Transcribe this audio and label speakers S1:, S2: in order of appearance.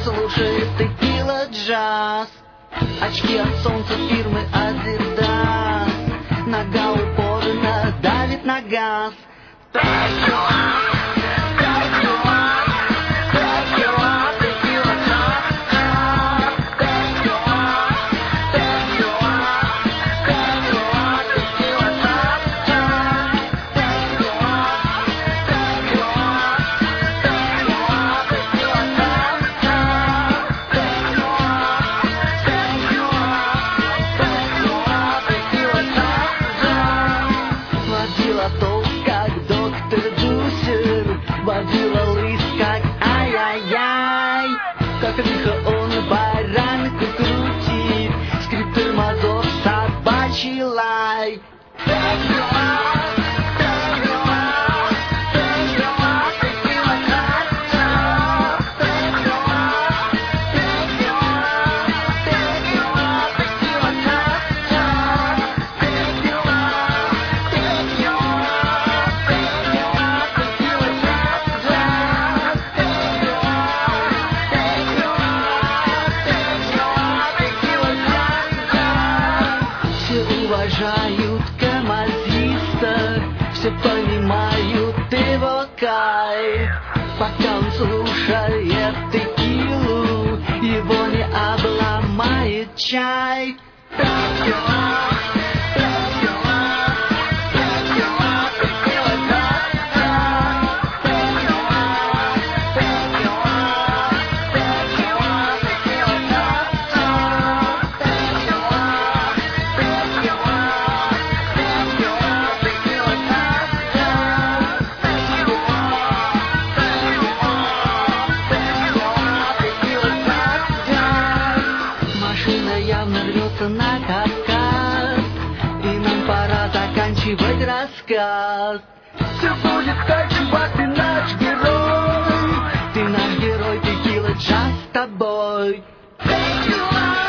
S1: слушает текила джаз. Очки от солнца фирмы Adidas. Нога упорно давит на газ. Водила лыс, как ай-яй-яй. Как лихо он баранку крутит, скрип тормозов, собачий лай. Уважают камазиста, все понимают его кайф. Пока он слушает текилу, его не обломает чай. Явно рвется на Кавказ, и нам пора заканчивать рассказ. Все будет так, чувак, ты наш герой. Ты наш герой, текила джаз с тобой. Thank you.